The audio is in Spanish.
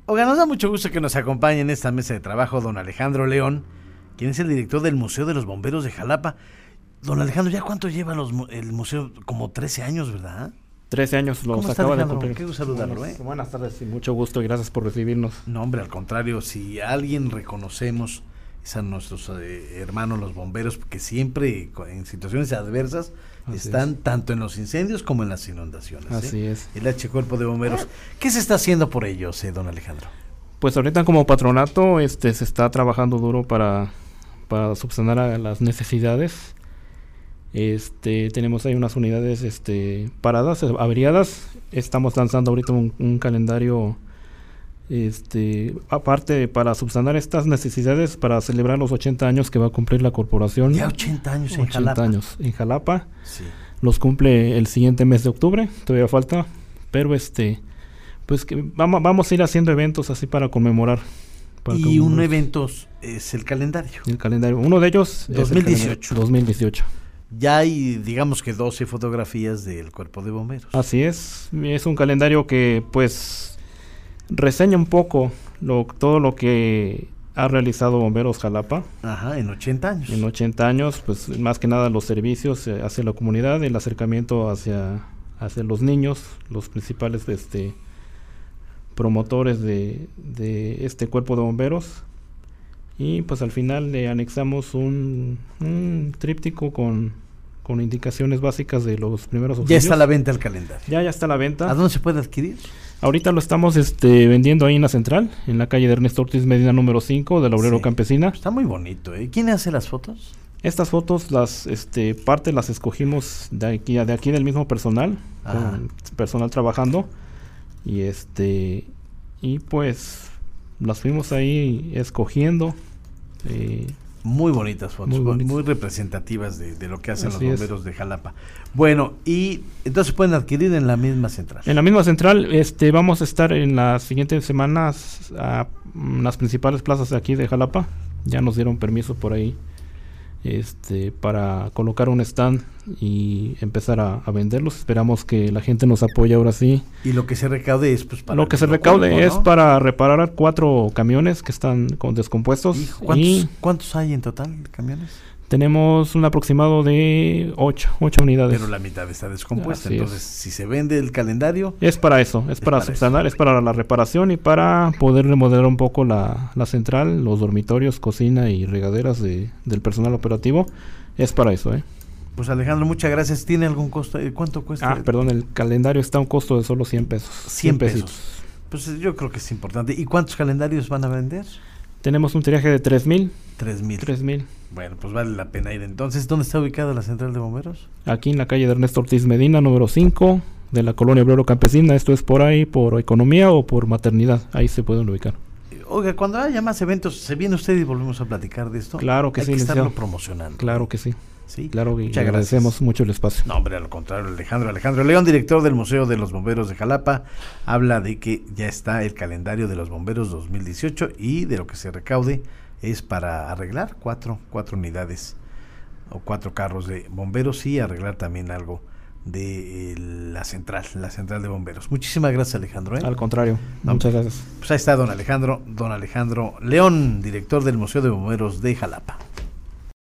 Oiga, nos da mucho gusto que nos acompañe en esta mesa de trabajo don Alejandro León, quien es el director del Museo de los Bomberos de Jalapa. Don Alejandro, ¿ya cuánto lleva el museo? Como 13 años, ¿verdad? 13 años los acaba de cumplir. Qué gusto saludarlo, Buenas tardes y mucho gusto y gracias por recibirnos. No, hombre, al contrario, si a alguien reconocemos es a nuestros hermanos los bomberos, porque siempre en situaciones adversas están tanto en los incendios como en las inundaciones. Así es. El H Cuerpo de Bomberos. ¿Qué se está haciendo por ellos, don Alejandro? Pues ahorita como patronato se está trabajando duro para subsanar a las necesidades. Tenemos ahí unas unidades paradas, averiadas. Estamos lanzando ahorita un calendario aparte para subsanar estas necesidades, para celebrar los 80 años que va a cumplir la corporación. Ya 80 años en Jalapa. 80 años en Jalapa. Sí. Los cumple el siguiente mes de octubre, todavía falta, pero pues que vamos a ir haciendo eventos así para conmemorar. Y un evento es el calendario. El calendario, uno de ellos 2018. Es 2018. Ya hay, digamos que 12 fotografías del Cuerpo de Bomberos. Así es un calendario que pues reseña un poco todo lo que ha realizado Bomberos Jalapa. Ajá, en 80 años. En 80 años, pues más que nada los servicios hacia la comunidad, el acercamiento hacia los niños, los principales promotores de este Cuerpo de Bomberos. Y pues al final le anexamos un tríptico con indicaciones básicas de los primeros auxilios. Ya está a la venta el calendario. Ya está a la venta. ¿A dónde se puede adquirir? Ahorita lo estamos vendiendo ahí en la central, en la calle de Ernesto Ortiz Medina número 5 del Obrero Campesina. Está muy bonito, ¿eh? ¿Quién hace las fotos? Estas fotos parte las escogimos de aquí del mismo personal, con personal trabajando y pues las fuimos ahí escogiendo. Muy bonitas fotos, muy representativas de lo que hacen los bomberos de Jalapa. Bueno, y entonces pueden adquirir en la misma central. En la misma central, vamos a estar en las siguientes semanas a las principales plazas de aquí de Jalapa. Ya nos dieron permiso por ahí para colocar un stand y empezar a venderlos. Esperamos que la gente nos apoye ahora sí. Y lo que se recaude es pues para... Lo que se recaude es para reparar 4 camiones que están descompuestos. ¿Cuántos hay en total de camiones? Tenemos un aproximado de 8 unidades. Pero la mitad está descompuesta. Entonces, si se vende el calendario... Es para eso, es para subsanar, es para la reparación y para poder remodelar un poco la central, los dormitorios, cocina y regaderas del personal operativo. Es para eso, Pues Alejandro, muchas gracias. ¿Tiene algún costo? ¿Cuánto cuesta? Perdón, el calendario está a un costo de solo 100 pesos. 100 pesos. Pues yo creo que es importante. ¿Y cuántos calendarios van a vender? Tenemos un tiraje de 3,000. 3,000. Bueno, pues vale la pena ir entonces. ¿Dónde está ubicada la central de bomberos? Aquí en la calle de Ernesto Ortiz Medina, número 5, de la colonia Obrero Campesina. Esto es por ahí, por economía o por maternidad. Ahí se pueden ubicar. Oiga, cuando haya más eventos, ¿se viene usted y volvemos a platicar de esto? Claro que sí. Hay que estarlo promocionando. Claro que sí. Sí, claro, y agradecemos mucho el espacio. No, hombre, al contrario, Alejandro León, director del Museo de los Bomberos de Jalapa, habla de que ya está el calendario de los bomberos 2018 y de lo que se recaude es para arreglar 4 unidades o 4 carros de bomberos y arreglar también algo de la central de bomberos. Muchísimas gracias, Alejandro. Al contrario, muchas gracias. Pues ahí está don Alejandro León, director del Museo de Bomberos de Jalapa.